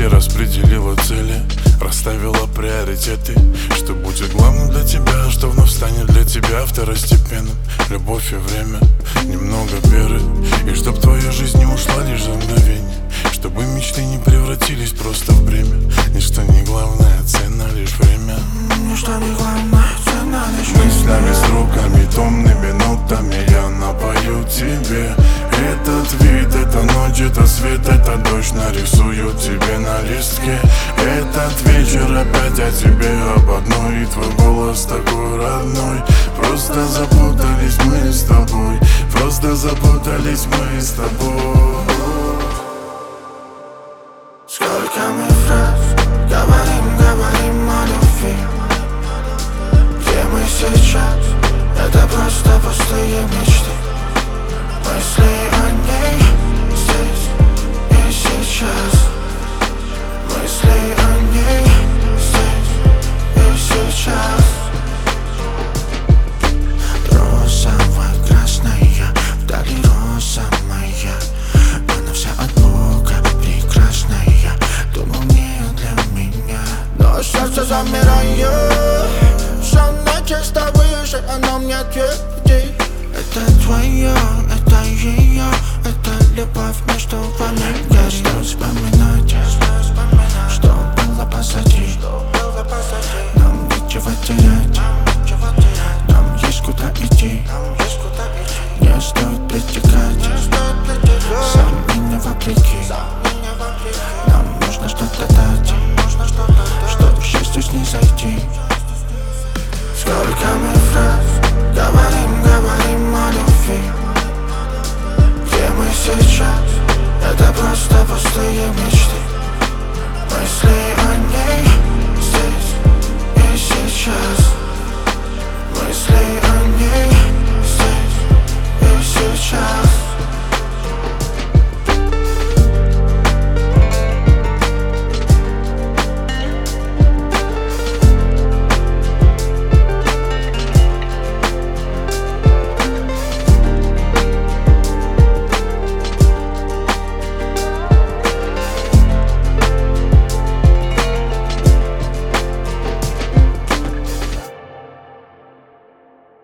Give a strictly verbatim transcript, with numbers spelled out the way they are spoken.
и распределила цели, расставила приоритеты. Что будет главным для тебя, что вновь станет для тебя второстепенным. Любовь и время, немного веры, и чтоб твоя жизнь не ушла лишь за мгновение, чтобы мечты не превратились просто в бремя. Ничто не главное, цена лишь время. Ничто не главное, цена лишь время. Мыслями, строками, томными нотами я напою тебе этот вид, это ночь, это свет, это дождь нарисую тебе на листке. Этот вечер опять о тебе, об одной, и твой голос такой родной. Просто запутались мы с тобой, просто запутались мы с тобой. Сколько мы фраз говорим, говорим о любви. Где мы сейчас? Это просто пустые мечты. Мысли о ней здесь и сейчас. Мысли о ней здесь и сейчас. Розовая, красная, вдали роза моя. Она вся от Бога прекрасная, думал, не для меня. Но сердце замирает, все начисто выше, оно мне твердит. Это твое, это ее, это любовь между